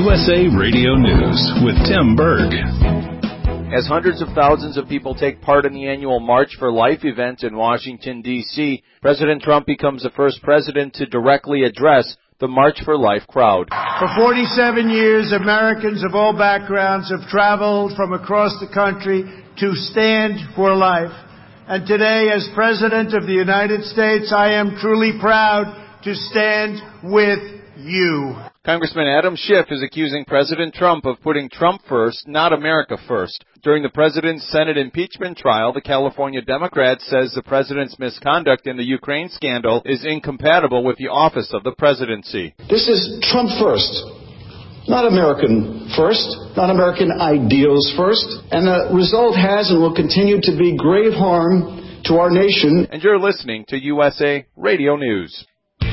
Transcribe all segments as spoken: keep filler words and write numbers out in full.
U S A Radio News with Tim Berg. As hundreds of thousands of people take part in the annual March for Life event in Washington, D C, President Trump becomes the first president to directly address the March for Life crowd. For forty-seven years, Americans of all backgrounds have traveled from across the country to stand for life. And today, as President of the United States, I am truly proud to stand with you. Congressman Adam Schiff is accusing President Trump of putting Trump first, not America first. During the president's Senate impeachment trial, the California Democrat says the president's misconduct in the Ukraine scandal is incompatible with the office of the presidency. This is Trump first, not American first, not American ideals first. And the result has and will continue to be grave harm to our nation. And you're listening to U S A Radio News.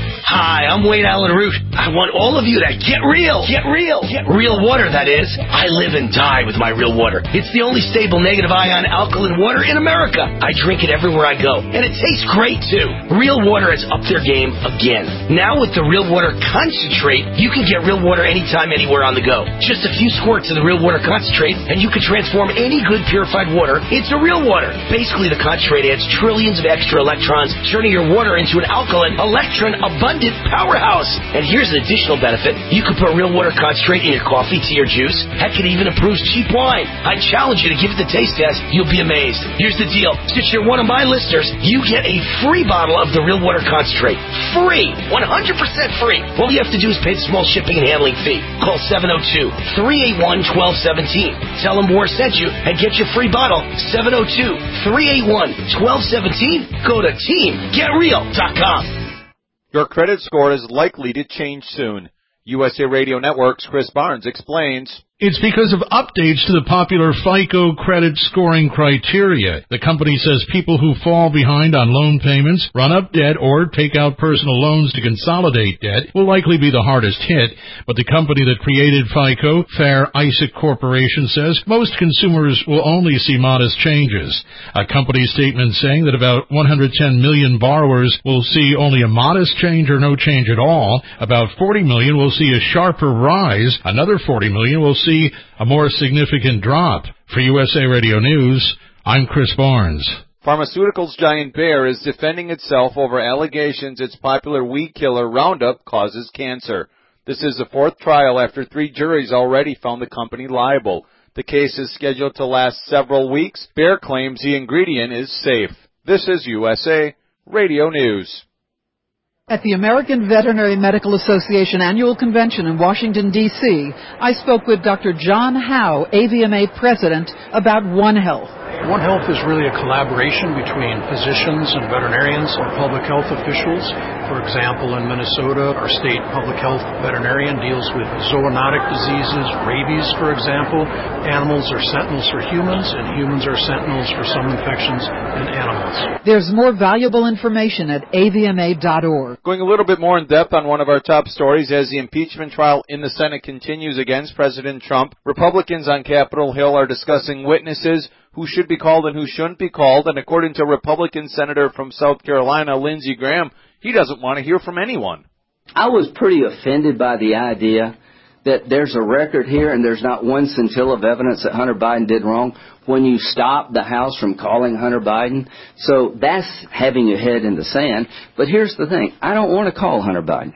Hi, I'm Wade Allen Root. I want all of you to get real. Get real. Get real water, that is. I live and die with my real water. It's the only stable negative ion alkaline water in America. I drink it everywhere I go, and it tastes great, too. Real water has upped their game again. Now with the Real Water Concentrate, you can get real water anytime, anywhere on the go. Just a few squirts of the Real Water Concentrate, and you can transform any good purified water into real water. Basically, the concentrate adds trillions of extra electrons, turning your water into an alkaline, electron abundant powerhouse. And here's an additional benefit. You can put real water concentrate in your coffee, tea, or juice. Heck, it even improves cheap wine. I challenge you to give it the taste test. You'll be amazed. Here's the deal. Since you're one of my listeners, you get a free bottle of the real water concentrate. Free. one hundred percent free. All you have to do is pay the small shipping and handling fee. Call seven oh two, three eight one, one two one seven. Tell them Moore sent you and get your free bottle. seven oh two, three eight one, one two one seven. Go to team get real dot com. Your credit score is likely to change soon. U S A Radio Network's Chris Barnes explains. It's because of updates to the popular FICO credit scoring criteria. The company says people who fall behind on loan payments, run up debt, or take out personal loans to consolidate debt will likely be the hardest hit. But the company that created FICO, Fair Isaac Corporation, says most consumers will only see modest changes. A company statement saying that about one hundred ten million borrowers will see only a modest change or no change at all. About forty million will see a sharper rise. Another forty million will see a more significant drop. For U S A Radio News, I'm Chris Barnes. Pharmaceuticals giant Bayer is defending itself over allegations its popular weed killer Roundup causes cancer. This is the fourth trial after three juries already found the company liable. The case is scheduled to last several weeks. Bayer claims the ingredient is safe. This is U S A Radio News. At the American Veterinary Medical Association Annual Convention in Washington, D C, I spoke with Doctor John Howe, A V M A President, about One Health. One Health is really a collaboration between physicians and veterinarians and public health officials. For example, in Minnesota, our state public health veterinarian deals with zoonotic diseases, rabies, for example. Animals are sentinels for humans, and humans are sentinels for some infections in animals. There's more valuable information at A V M A dot org. Going a little bit more in depth on one of our top stories, as the impeachment trial in the Senate continues against President Trump, Republicans on Capitol Hill are discussing witnesses who should be called and who shouldn't be called, and according to Republican Senator from South Carolina, Lindsey Graham, he doesn't want to hear from anyone. I was pretty offended by the idea that there's a record here and there's not one scintilla of evidence that Hunter Biden did wrong when you stop the House from calling Hunter Biden. So that's having your head in the sand. But here's the thing. I don't want to call Hunter Biden.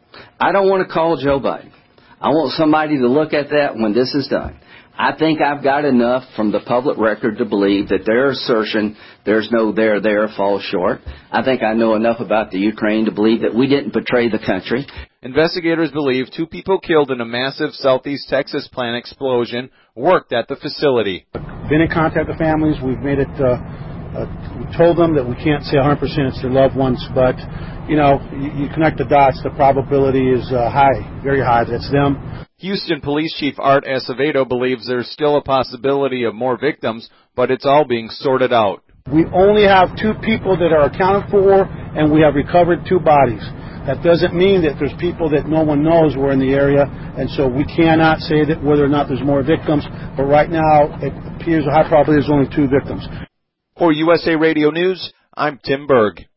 I don't want to call Joe Biden. I want somebody to look at that when this is done. I think I've got enough from the public record to believe that their assertion, there's no there there, falls short. I think I know enough about the Ukraine to believe that we didn't betray the country. Investigators believe two people killed in a massive southeast Texas plant explosion worked at the facility. Been in contact with families. We've made it, uh, uh, we told them that we can't say one hundred percent it's their loved ones, but, you know, you, you connect the dots, the probability is uh, high, very high, that it's them. Houston Police Chief Art Acevedo believes there's still a possibility of more victims, but it's all being sorted out. We only have two people that are accounted for, and we have recovered two bodies. That doesn't mean that there's people that no one knows were in the area, and so we cannot say that whether or not there's more victims, but right now it appears a high probability there's only two victims. For U S A Radio News, I'm Tim Berg.